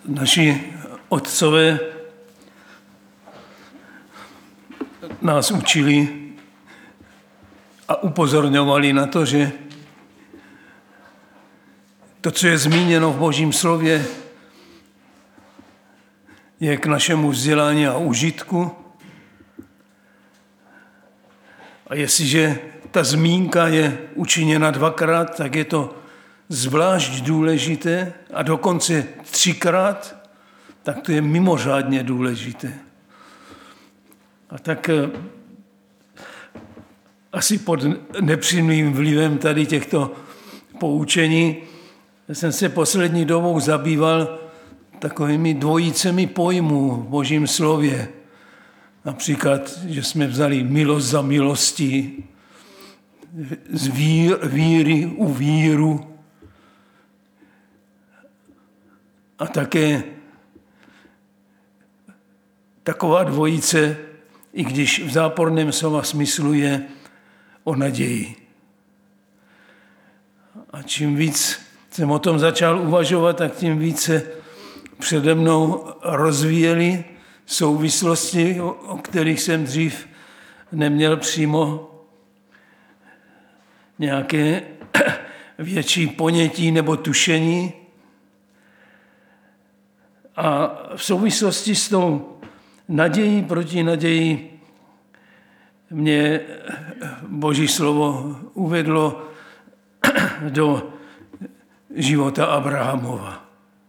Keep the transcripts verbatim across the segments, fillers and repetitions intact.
Naši otcové nás učili a upozorňovali na to, že to, co je zmíněno v Božím slově, je k našemu vzdělání a užitku. A jestliže ta zmínka je učiněna dvakrát, tak je to zvlášť důležité a dokonce třikrát, tak to je mimořádně důležité. A tak asi pod nepřímým vlivem tady těchto poučení jsem se poslední dobou zabýval takovými dvojicemi pojmů v Božím slově. Například, že jsme vzali milost za milostí, z vír, víry u víru a také taková dvojice, i když v záporném slova smyslu je o naději. A čím víc jsem o tom začal uvažovat, tak tím více přede mnou rozvíjeli souvislosti, o kterých jsem dřív neměl přímo nějaké větší ponětí nebo tušení. A v souvislosti s tou nadějí proti naději mě Boží slovo uvedlo do života Abrahamova.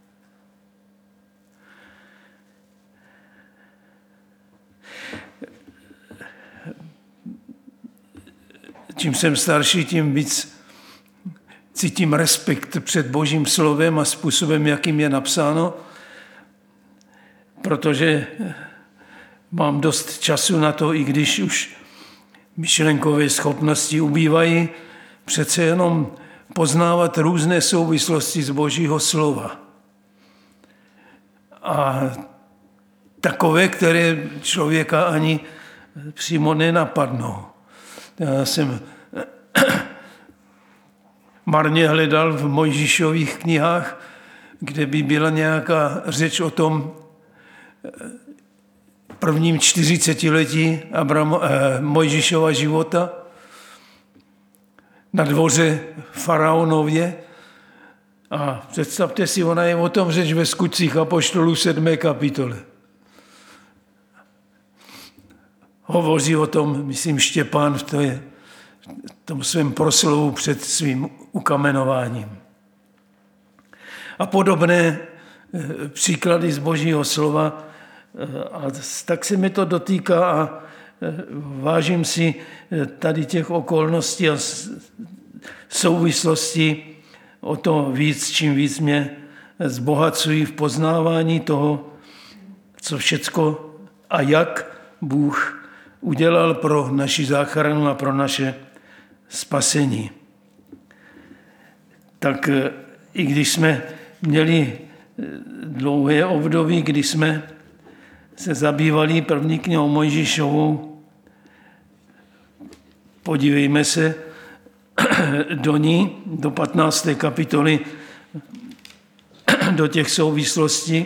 Čím jsem starší, tím víc cítím respekt před Božím slovem a způsobem, jakým je napsáno, protože mám dost času na to, i když už myšlenkové schopnosti ubývají, přece jenom poznávat různé souvislosti z Božího slova. A takové, které člověka ani přímo nenapadnou. Já jsem marně hledal v Mojžíšových knihách, kde by byla nějaká řeč o tom prvním čtyřicetiletí Abramo, eh, Mojžíšova života na dvoře faraonově. A představte si, ona je o tom řeč ve Skutcích apoštolů sedmé kapitole. Hovoří o tom, myslím, Štěpán v, té, v tom svém proslovu před svým ukamenováním. A podobné příklady z Božího slova. A tak se mi to dotýká a vážím si tady těch okolností a souvislostí o to víc, čím víc mě zbohacují v poznávání toho, co všecko a jak Bůh udělal pro naši záchranu a pro naše spasení. Tak i když jsme měli dlouhé období, kdy jsme se zabývali první knihou Mojžíšovou, podívejme se do ní, do patnácté kapitoly, do těch souvislostí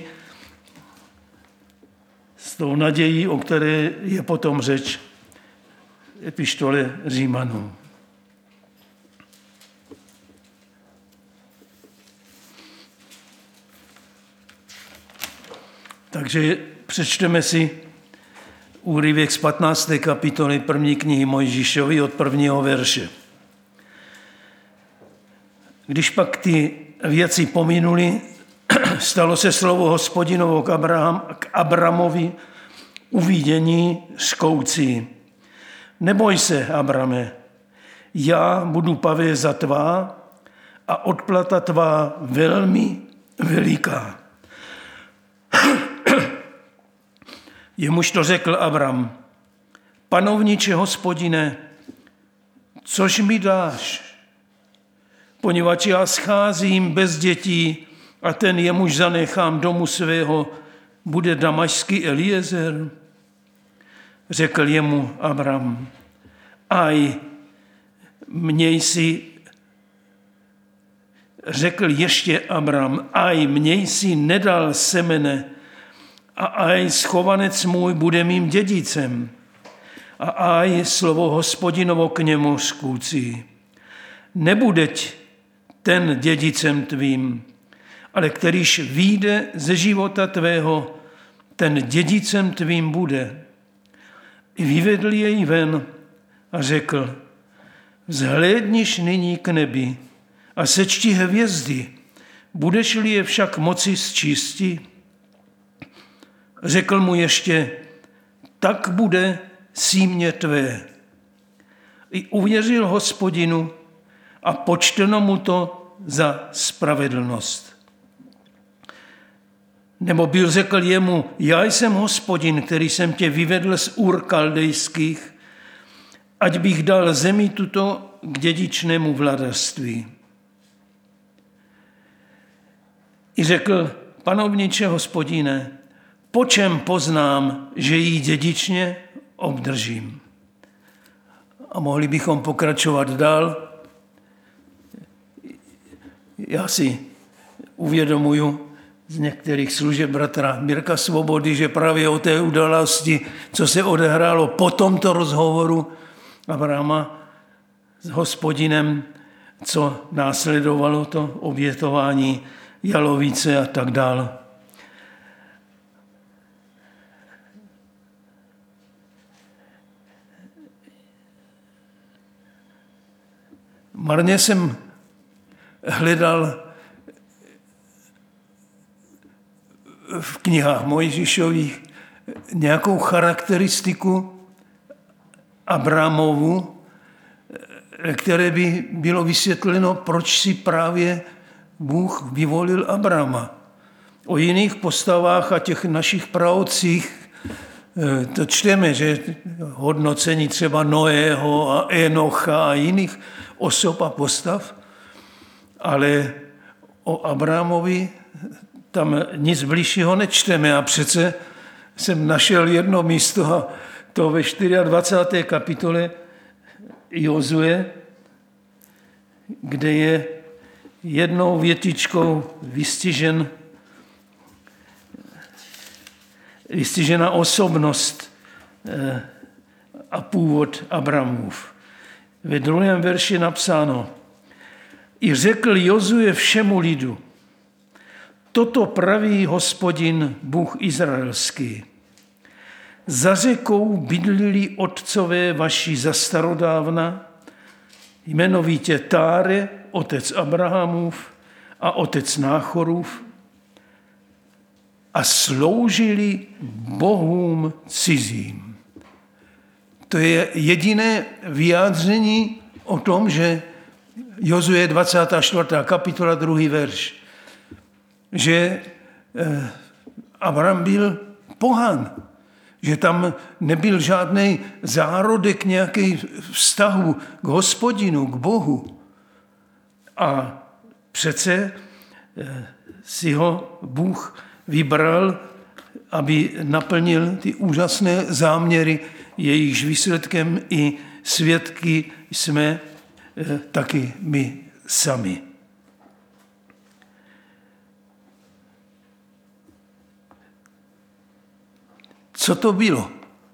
s tou nadějí, o které je potom řeč epištole Římanům. Takže přečteme si úryvek z patnácté kapitoly první knihy Mojžíšovy od prvního verše. Když pak ty věci pominuli, stalo se slovo Hospodinovo k, Abraham, k Abramovi uvidění škoucí. Neboj se, Abrame, já budu pavěza tvá a odplata tvá velmi veliká. Jemuž to řekl Abram, panovníče Hospodine, což mi dáš? Poněvadž já scházím bez dětí a ten jemuž zanechám domu svého, bude damašský Eliezer? Řekl jemu Abram, aj měj si řekl ještě Abram, aj mně jsi nedal semene a aj schovanec můj bude mým dědicem. A aj slovo Hospodinovo k němu skůcí. Nebudeť ten dědicem tvým, ale kterýž vyjde ze života tvého, ten dědicem tvým bude. I vyvedl jej ven a řekl, vzhlédniš nyní k nebi a sečti hvězdy, budeš-li je však moci sčísti? Řekl mu ještě, tak bude símě tvé. I uvěřil Hospodinu a počteno mu to za spravedlnost. Nebo byl řekl jemu, já jsem Hospodin, který jsem tě vyvedl z Ur Kaldejských, ať bych dal zemi tuto k dědičnému vladarství. I řekl, panovniče Hospodine, po čem poznám, že ji dědičně obdržím? A mohli bychom pokračovat dál. Já si uvědomuju z některých služeb bratra Mirka Svobody, že právě o té události, co se odehrálo po tomto rozhovoru Abrahama s Hospodinem, co následovalo to obětování jalovice a tak dále. Marně jsem hledal v knihách Mojžíšových nějakou charakteristiku Abramovu, které by bylo vysvětleno, proč si právě Bůh vyvolil Abrama. O jiných postavách a těch našich praotcích to čteme, že hodnocení třeba Noého a Enocha a jiných osob a postav, ale o Abramovi tam nic bližšího nečteme. A přece jsem našel jedno místo, a to ve dvacáté čtvrté kapitole Jozue, kde je jednou větičkou vystižen, vystižena osobnost a původ Abramův. Ve druhém verši napsáno, i řekl Jozue všemu lidu, toto praví Hospodin, Bůh izraelský. Za řekou bydlili otcové vaši za starodávna, jmenovitě Táre, otec Abrahamův a otec Náchorův, a sloužili bohům cizím. To je jediné vyjádření o tom, že Jozue dvacátá čtvrtá kapitola, druhý verš, že Abraham byl pohan, že tam nebyl žádný zárodek nějaký vztahu k Hospodinu, k Bohu. A přece si ho Bůh vybral, aby naplnil ty úžasné záměry, jejichž výsledkem i svědky jsme taky my sami. Co to bylo?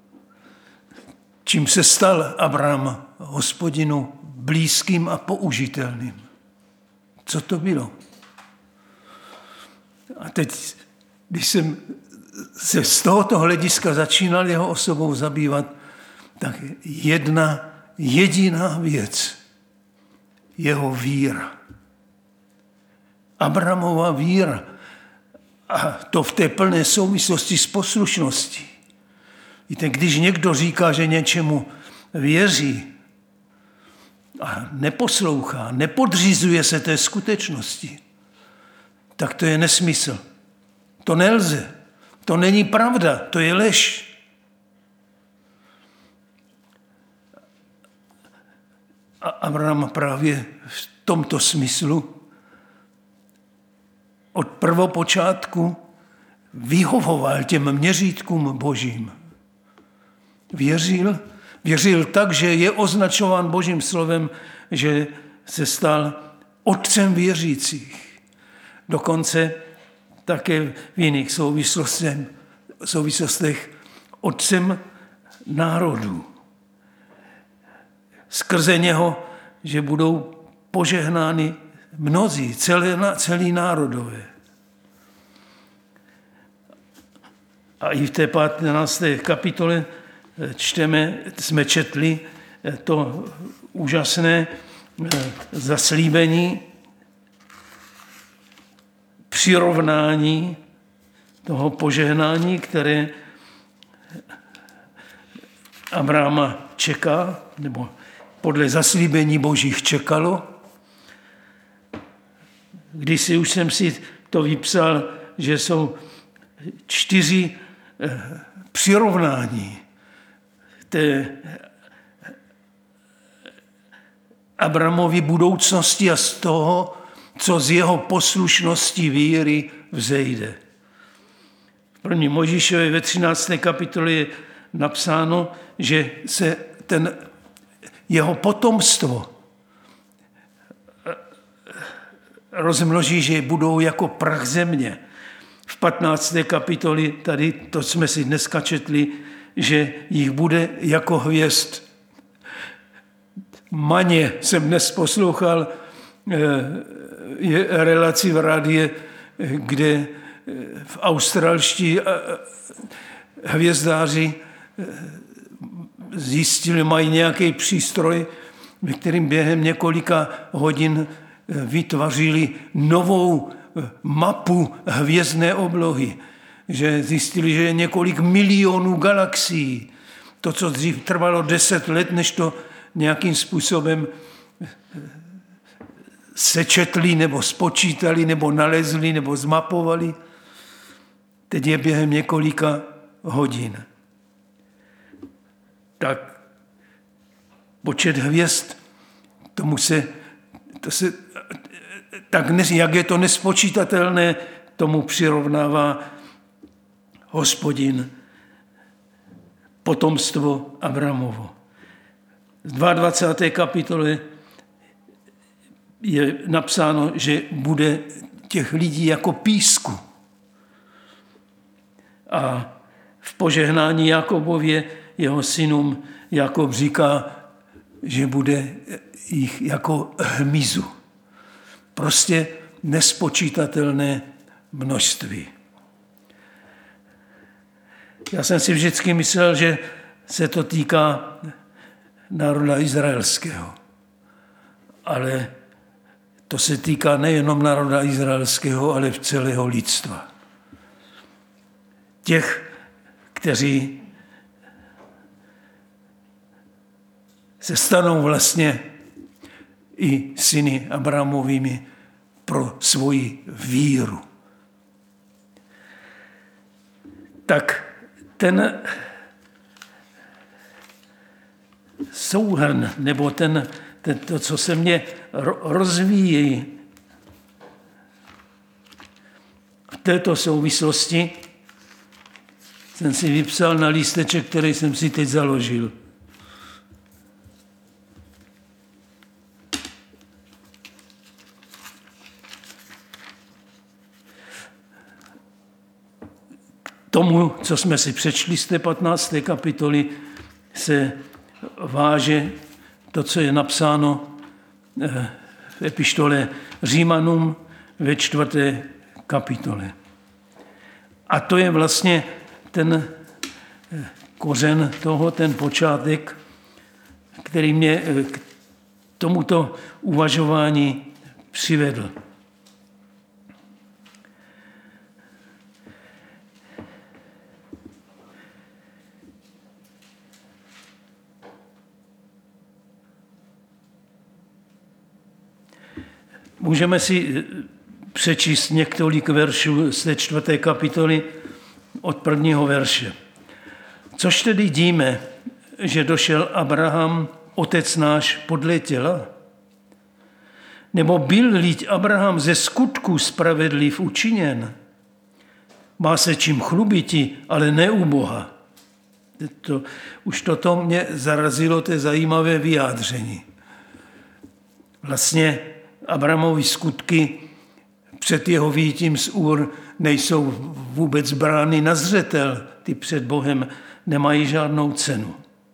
Čím se stal Abraham Hospodinu blízkým a použitelným? Co to bylo? A teď, když jsem se z tohoto hlediska začínal jeho osobou zabývat, tak jedna jediná věc, jeho víra. Abrahamova víra. A to v té plné souvislosti s poslušností. Víte, když někdo říká, že něčemu věří a neposlouchá, nepodřizuje se té skutečnosti, tak to je nesmysl. To nelze. To není pravda, to je lež. A Abraham právě v tomto smyslu od prvopočátku vyhovoval těm měřítkům božím. Věřil, věřil tak, že je označován božím slovem, že se stal otcem věřících. Dokonce také v jiných souvislostech, souvislostech otcem národů. Skrze něho, že budou požehnáni mnozí, celé, celý národové. A i v té patnácté kapitole čteme, jsme četli to úžasné zaslíbení, přirovnání toho požehnání, které Abrahama čeká, nebo podle zaslíbení Božích čekalo. Kdysi už jsem si to vypsal, že jsou čtyři přirovnání té Abrahamovy budoucnosti a z toho, co z jeho poslušnosti víry vzejde. V první Mojžíšově ve třinácté kapitole je napsáno, že se ten jeho potomstvo rozmnoží, že budou jako prach země. V patnácté kapitoli, tady to jsme si dneska četli, že jich bude jako hvězd. Maně jsem dnes poslouchal je relaci v rádě, kde v australští hvězdáři zjistili, mají nějaký přístroj, ve kterým během několika hodin vytvořili novou mapu hvězdné oblohy. Že zjistili, že je několik milionů galaxií. To, co dřív trvalo deset let, než to nějakým způsobem sečetli, nebo spočítali, nebo nalezli, nebo zmapovali. Teď je během několika hodin. Tak počet hvězd, tomu se, to se tak jak je to nespočítatelné, tomu přirovnává Hospodin potomstvo Abrahamovo. V dvacáté druhé kapitole je napsáno, že bude těch lidí jako písku. A v požehnání Jakobově jeho synům Jakob říká, že bude jich jako hmyzu. Prostě nespočítatelné množství. Já jsem si vždycky myslel, že se to týká národa izraelského. Ale to se týká nejenom národa izraelského, ale v celého lidstva. Těch, kteří se stanou vlastně i syny Abrahamovými pro svoji víru. Tak ten souhrn, nebo ten, ten, to, co se mě rozvíjí v této souvislosti, jsem si vypsal na lísteček, který jsem si teď založil. Tomu, co jsme si přečli z té patnácté kapitoly, se váže to, co je napsáno v epištole Římanům ve čtvrté kapitole. A to je vlastně ten kořen toho, ten počátek, který mě k tomuto uvažování přivedl. Můžeme si přečíst několik veršů z té čtvrté kapitoly od prvního verše. Což tedy díme, že došel Abraham, otec náš, podle těla? Nebo byl-li Abraham ze skutku spravedliv učiněn? Má se čím chlubiti, ale ne u Boha. To, už toto mě zarazilo, to je zajímavé vyjádření. Vlastně Abrahamovy skutky před jeho výjitím z Úr nejsou vůbec brány na zřetel. Ty před Bohem nemají žádnou cenu.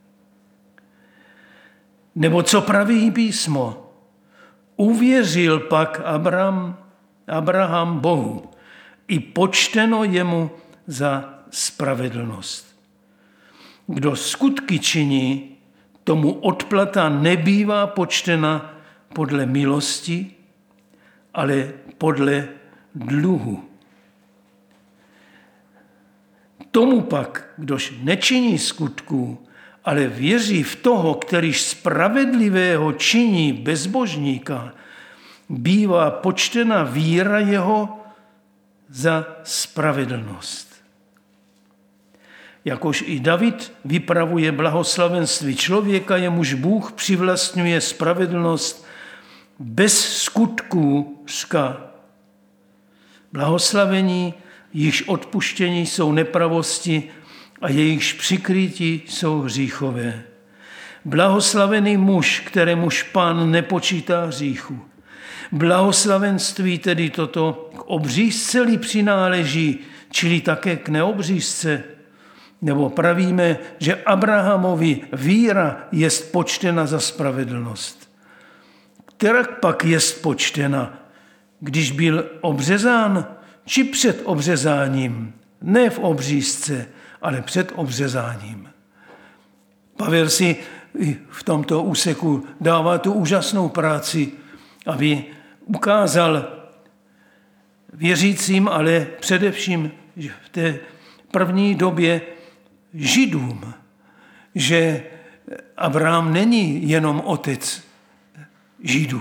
Nebo co praví písmo? Uvěřil pak Abraham, Abraham Bohu i počteno jemu za spravedlnost. Kdo skutky činí, tomu odplata nebývá počtena podle milosti, ale podle dluhu. Tomu pak, kdož nečiní skutků, ale věří v toho, kterýž spravedlivého činí bezbožníka, bývá počtena víra jeho za spravedlnost. Jakož i David vypravuje blahoslavenství člověka, jemuž Bůh přivlastňuje spravedlnost bez skutků, říká. Blahoslavení, jichž odpuštění jsou nepravosti a jejichž přikrytí jsou hříchové. Blahoslavený muž, kterémuž Pán nepočítá hříchu. Blahoslavenství tedy toto k obřízceli přináleží, čili také k neobřízce. Nebo pravíme, že Abrahamovi víra jest počtena za spravedlnost. Která pak jest počtena, když byl obřezán, či před obřezáním? Ne v obřízce, ale před obřezáním. Pavel si v tomto úseku dává tu úžasnou práci, aby ukázal věřícím, ale především v té první době Židům, že Abraham není jenom otec Židů.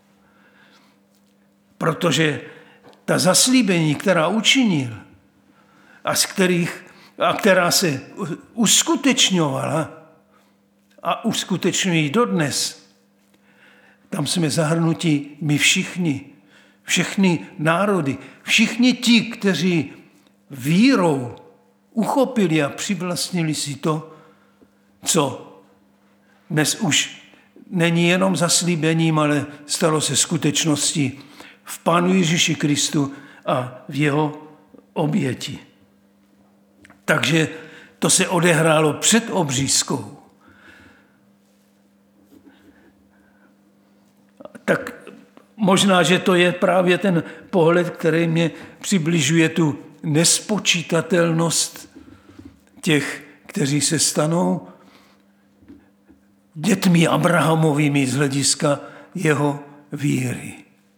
Protože ta zaslíbení, která učinil a, z kterých, a která se uskutečňovala a uskutečňují dodnes, tam jsme zahrnuti my všichni, všechny národy, všichni ti, kteří vírou uchopili a přivlastnili si to, co dnes už není jenom zaslíbením, ale stalo se skutečností v Pánu Ježíši Kristu a v jeho oběti. Takže to se odehrálo před obřízkou. Tak možná, že to je právě ten pohled, který mě přibližuje tu nespočítatelnost těch, kteří se stanou dětmi Abrahamovými z hlediska jeho víry.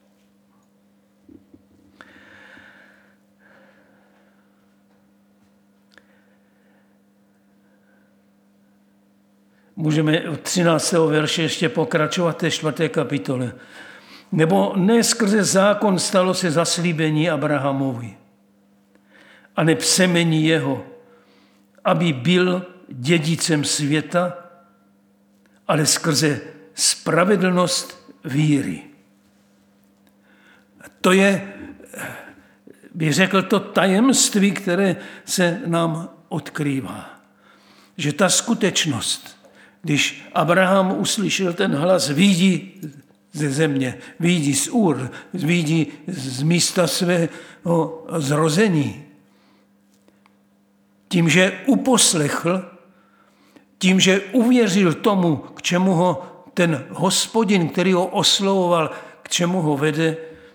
Můžeme od třináctého verše ještě pokračovat té čtvrté kapitole. Nebo ne skrze zákon stalo se zaslíbení Abrahamovi, a ne semení jeho, aby byl dědicem světa, ale skrze spravedlnost víry. To je, bych řekl, to tajemství, které se nám odkrývá. Že ta skutečnost, když Abraham uslyšel ten hlas, vyjdi ze země, vyjdi z Úr, vyjdi z místa svého zrození. Tím, že uposlechl, tím, že uvěřil tomu, k čemu ho ten Hospodin, který ho oslovoval, k čemu ho vede,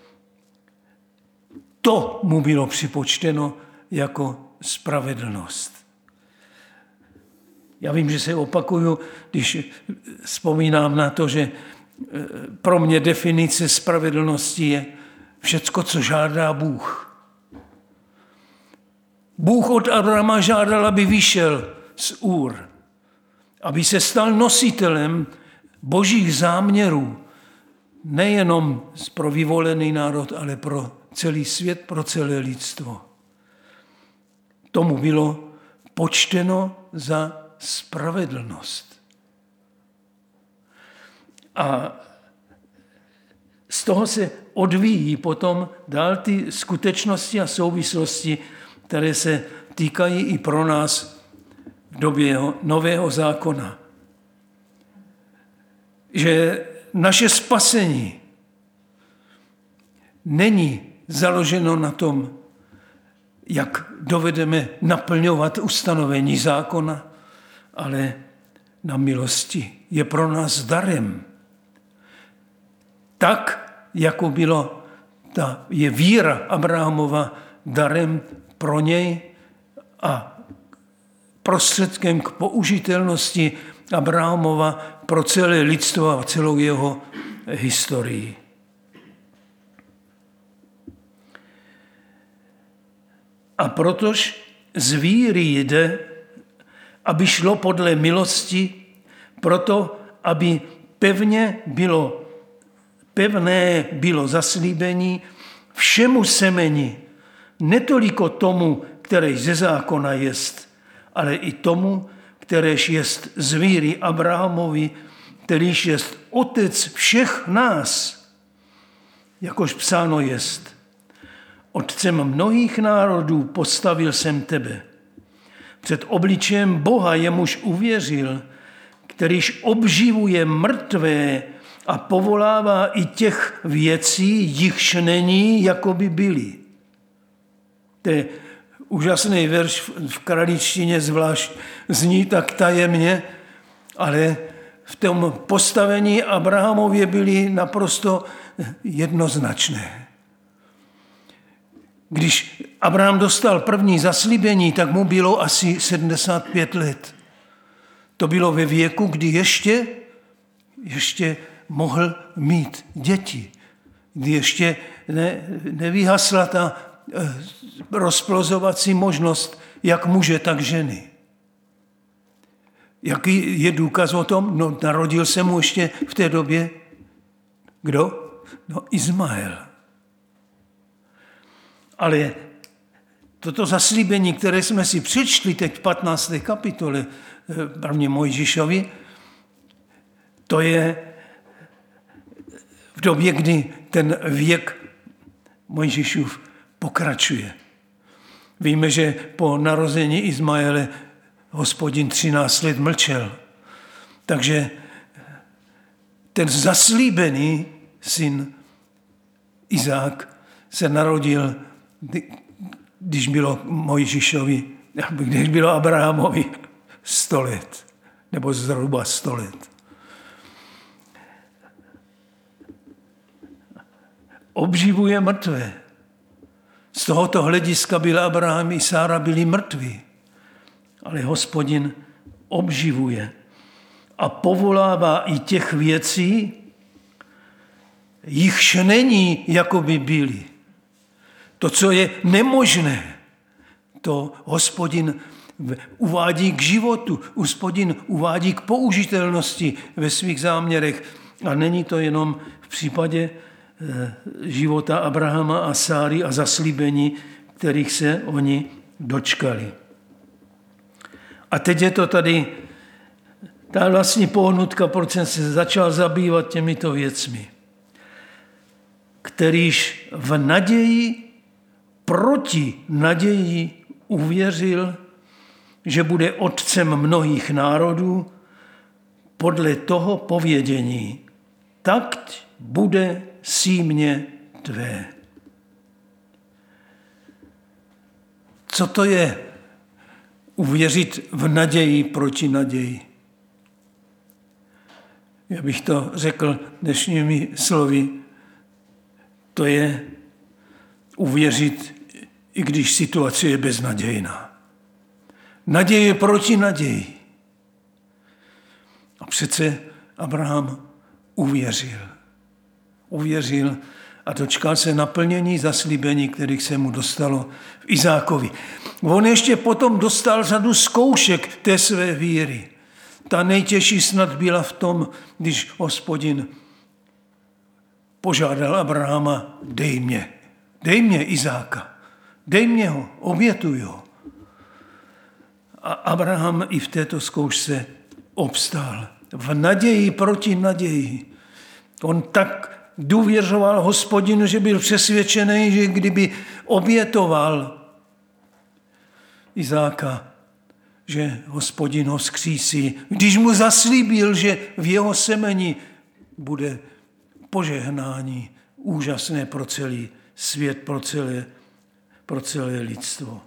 to mu bylo připočteno jako spravedlnost. Já vím, že se opakuju, když vzpomínám na to, že pro mě definice spravedlnosti je všecko, co žádá Bůh. Bůh od Abrahama žádal, aby vyšel z Úr, aby se stal nositelem božích záměrů, nejenom pro vyvolený národ, ale pro celý svět, pro celé lidstvo. Tomu bylo počteno za spravedlnost. A z toho se odvíjí potom dál ty skutečnosti a souvislosti, které se týkají i pro nás v době nového zákona. Že naše spasení není založeno na tom, jak dovedeme naplňovat ustanovení zákona, ale na milosti. Je pro nás darem. Tak, jako bylo, ta je víra Abrahamova darem pro něj a prostředkem k použitelnosti Abrahamova pro celé lidstvo a celou jeho historii. A protož z víry jde, aby šlo podle milosti, proto, aby pevně bylo, pevné bylo zaslíbení všemu semeni, netoliko tomu, který ze zákona jest, ale i tomu, kteréž jest z víry Abrahamovi, kterýž jest otec všech nás, jakož psáno jest. Otcem mnohých národů postavil jsem tebe. Před obličejem Boha jemuž uvěřil, kterýž obživuje mrtvé a povolává i těch věcí, jichž není, jako by byly. To je úžasný verš v kraličtině, zvlášť zní tak tajemně, ale v tom postavení Abrahamově byly naprosto jednoznačné. Když Abraham dostal první zaslíbení, tak mu bylo asi sedmdesát pět let. To bylo ve věku, kdy ještě, ještě mohl mít děti. Kdy ještě ne, nevyhasla ta rozplozovací možnost jak muže, tak ženy. Jaký je důkaz o tom? No, narodil se mu ještě v té době kdo? No, Izmael. Ale toto zaslíbení, které jsme si přečtli teď v patnácté kapitole první Mojžíšovi, to je v době, kdy ten věk Mojžíšův pokračuje. Víme, že po narození Izmaele Hospodin třináct let mlčel. Takže ten zaslíbený syn Izák se narodil, když bylo Mojžíšovi, když bylo Abrahamovi sto let, nebo zhruba sto let. Obživuje mrtvé. Z tohoto hlediska byl Abraham i Sára byli mrtví. Ale Hospodin obživuje a povolává i těch věcí, jichž není, jako by byly. To, co je nemožné, to Hospodin uvádí k životu, Hospodin uvádí k použitelnosti ve svých záměrech. A není to jenom v případě života Abrahama a Sáry a zaslíbení, kterých se oni dočkali. A teď je to tady ta vlastní pohnutka, proč jsem se začal zabývat těmito věcmi. Kterýž v naději, proti naději uvěřil, že bude otcem mnohých národů, podle toho povědění, tak bude símě tvé. Co to je uvěřit v naději proti naději? Já bych to řekl dnešními slovy, to je uvěřit, i když situace je beznadějná. Naděje proti naději. A přece Abraham uvěřil. Uvěřil a dočkal se naplnění zaslíbení, kterých se mu dostalo v Izákovi. On ještě potom dostal řadu zkoušek té své víry. Ta nejtěžší snad byla v tom, když Hospodin požádal Abrahama, dej mě, dej mě Izáka, dej mě ho, obětuj ho. A Abraham i v této zkoušce obstál. V naději proti naději. On tak důvěřoval Hospodinu, že byl přesvědčený, že kdyby obětoval Izáka, že Hospodin ho vzkřísí. Když mu zaslíbil, že v jeho semeni bude požehnání, úžasné pro celý svět, pro celé, pro celé lidstvo.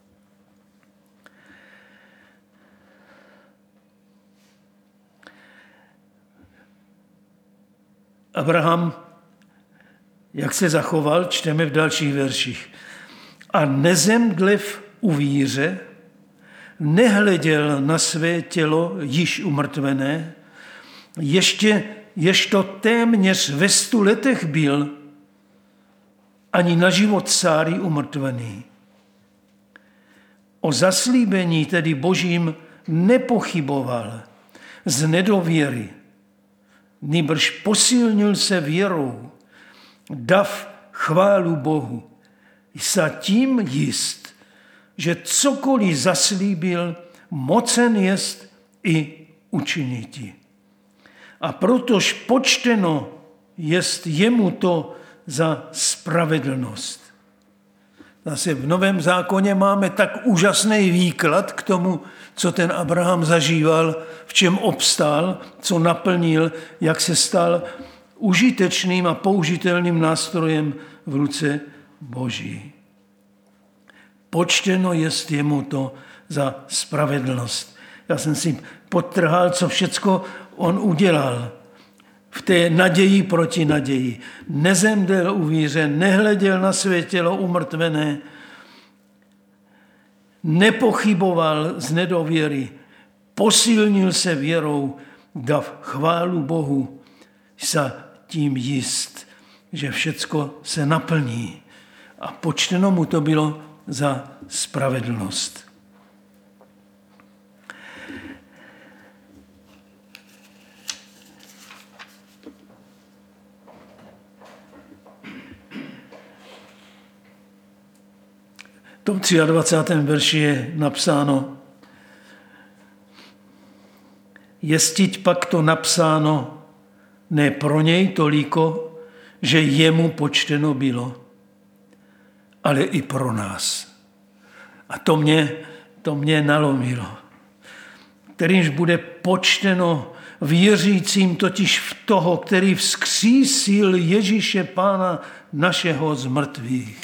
Abraham, jak se zachoval, čteme v dalších verších. A nezemdlev u víře, nehleděl na své tělo již umrtvené, ještě, jež to téměř ve stu letech byl, ani na život Sáry umrtvený. O zaslíbení tedy Božím nepochyboval z nedověry, nýbrž posilnil se věrou, dav chválu Bohu, sa tím jist, že cokoliv zaslíbil, mocen jest i učiniti. A protož počteno jest jemu to za spravedlnost. Zase v Novém zákoně máme tak úžasný výklad k tomu, co ten Abraham zažíval, v čem obstál, co naplnil, jak se stal užitečným a použitelným nástrojem v ruce Boží. Počteno jest jemu to za spravedlnost. Já jsem si podtrhal, co všecko on udělal v té naději proti naději. Nezemdel u víře, nehleděl na své tělo umrtvené, nepochyboval z nedověry, posilnil se věrou, dav chválu Bohu, sa tím jist, že všecko se naplní. A počteno mu to bylo za spravedlnost. V tom dvacátém třetím verši je napsáno: Jestiť pak to napsáno ne pro něj toliko, že jemu počteno bylo, ale i pro nás. A to mě, to mě nalomilo. Kterýmž bude počteno věřícím totiž v toho, který vzkřísil Ježíše Pána našeho z mrtvých.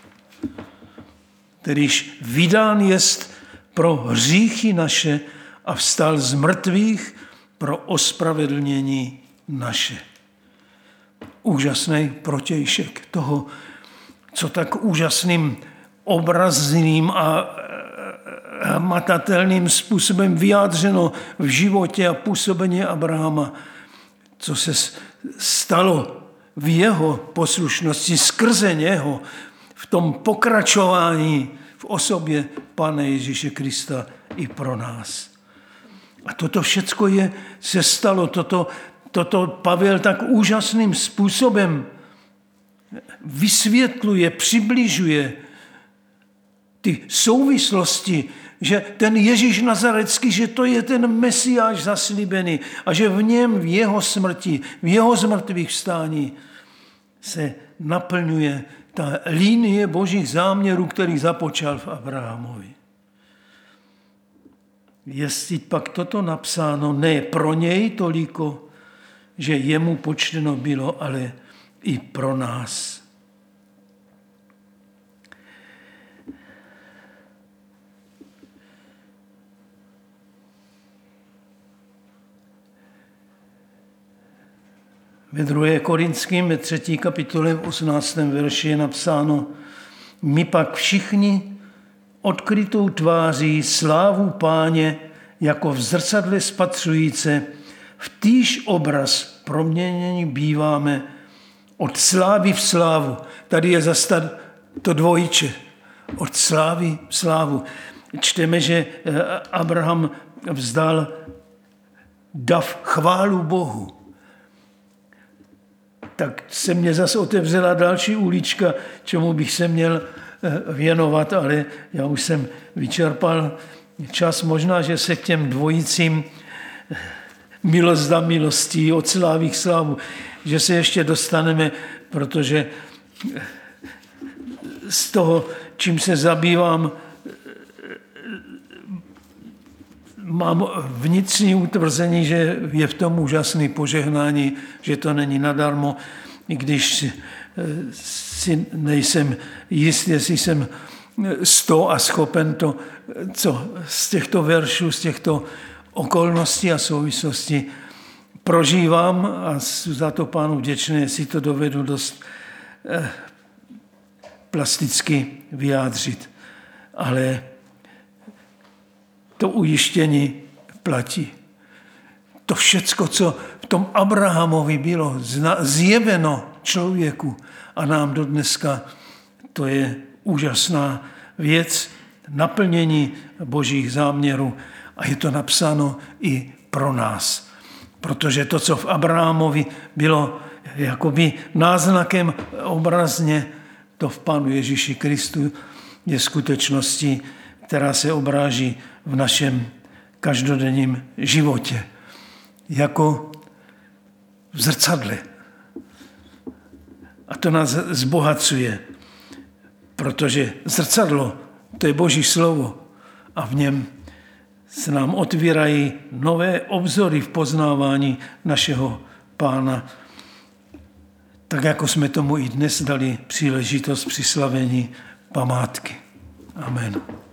Kterýž vydán jest pro hříchy naše a vstal z mrtvých pro ospravedlnění naše. Úžasný protějšek toho, co tak úžasným obrazným a matatelným způsobem vyjádřeno v životě a působení Abrahama, co se stalo v jeho poslušnosti skrze něho, v tom pokračování v osobě Pána Ježíše Krista i pro nás. A toto všecko je, se stalo, toto, toto Pavel tak úžasným způsobem vysvětluje, přibližuje ty souvislosti, že ten Ježíš Nazarecký, že to je ten Mesiáš zaslíbený a že v něm, v jeho smrti, v jeho zmrtvých vstání se naplňuje ta linie Božích záměrů, který započal v Abrahamovi. Jestli pak toto napsáno ne pro něj toliko, že jemu počteno bylo, ale i pro nás. Ve druhé Korinským, ve třetí kapitole, v osmnáctém verši je napsáno: My pak všichni odkrytou tváří slávu Páně jako v zrcadle spatřujíce, v týž obraz proměnění býváme od slávy v slávu. Tady je zase to dvojiče. Od slávy v slávu. Čteme, že Abraham vzdal dav chválu Bohu. Tak se mě zase otevřela další ulička, čemu bych se měl věnovat, ale já už jsem vyčerpal čas. Možná, že se k těm dvojicím milost za milostí, od slávy k slávu, že se ještě dostaneme, protože z toho, čím se zabývám, mám vnitřní utvrzení, že je v tom úžasné požehnání, že to není nadarmo i když si nejsem jist, jestli jsem sto a schopen to, co z těchto veršů, z těchto okolností a souvislostí prožívám a za to Pánu vděčný, jestli to dovedu dost eh, plasticky vyjádřit. Ale to ujištění platí. To všecko, co v tom Abrahamovi bylo zjeveno člověku a nám do dneska, to je úžasná věc, naplnění božích záměrů a je to napsáno i pro nás. Protože to, co v Abrahamovi bylo jakoby náznakem obrazně, to v Pánu Ježíši Kristu je skutečností, která se obráží v našem každodenním životě. Jako v zrcadle. A to nás zbohacuje, protože zrcadlo, to je Boží slovo a v něm se nám otvírají nové obzory v poznávání našeho Pána, tak jako jsme tomu i dnes dali příležitost při slavení památky. Amen.